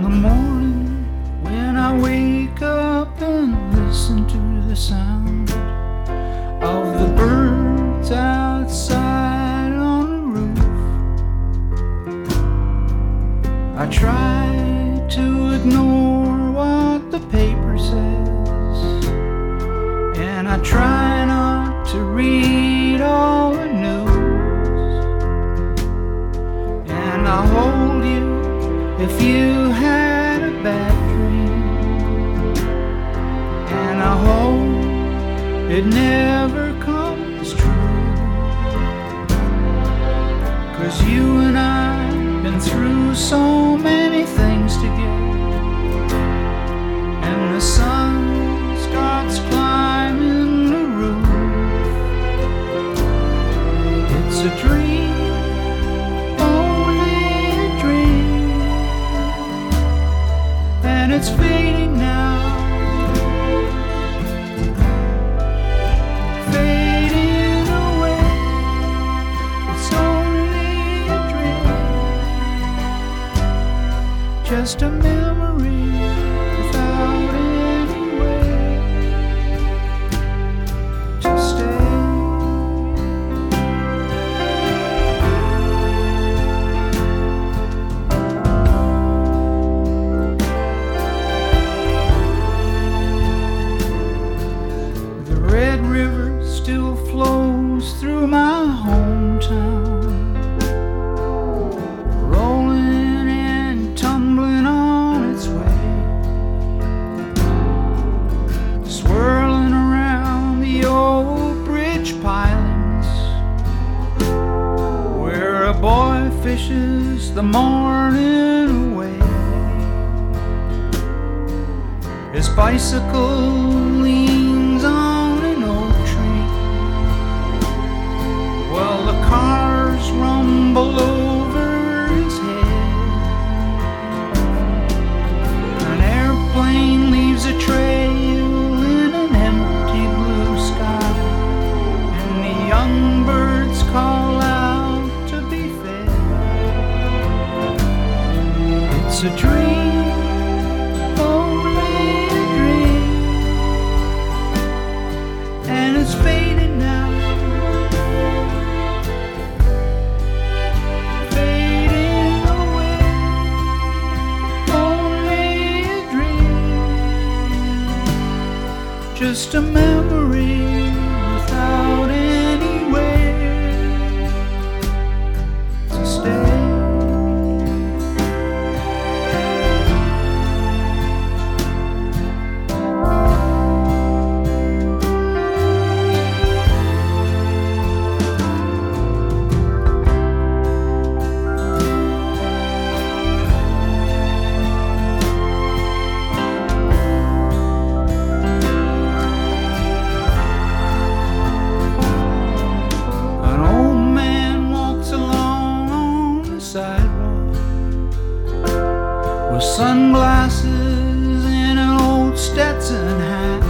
the morning when I wake up and listen to the sound of the birds outside on the roof, I try to ignore what the paper says, and I try not to read all the news, and I'll hold you if you had a bad dream, and I hope it never comes true, 'cause you and I've been through so many things together, and the sun starts climbing the roof. It's a dream, only a dream, and it's fading now, fading away. It's only a dream, just a memory without any way to stay. The Red River still flows through my hometown, rolling and tumbling on its way, swirling around the old bridge pilings, where a boy fishes the morning away. His bicycle leans on an oak tree, while the cars rumble over his head. An airplane leaves a trail in an empty blue sky, and the young birds call out to be fed. It's a dream, only a dream, and it's fading now, fading away. Only a dream, just a memory without anywhere to stay. An old man walks along on the sidewalk with sunglasses and an old Stetson hat.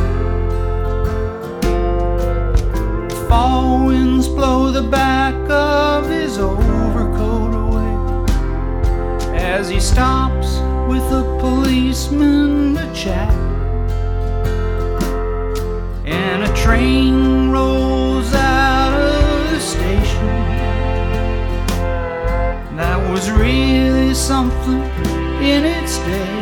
Fall winds blow the back of his overcoat away as he stops with a policeman to chat, and a train rolls out of the station. That was really something in its day,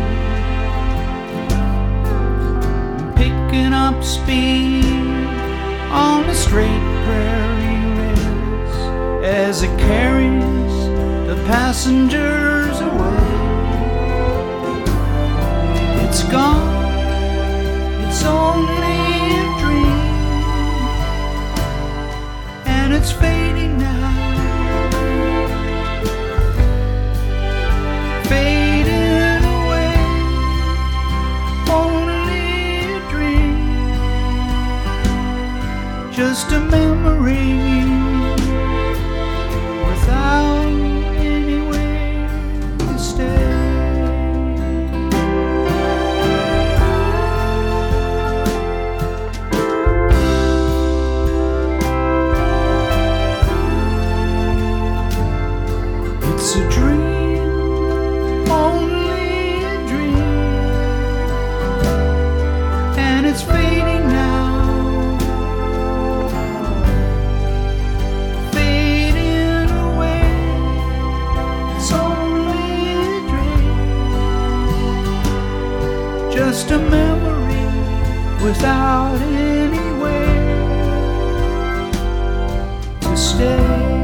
picking up speed on the straight prairie rails as it carries the passengers away. It's gone, it's only a dream, and it's fading now, fading away. Only a dream, just a memory without anywhere to just a memory without anywhere to stay.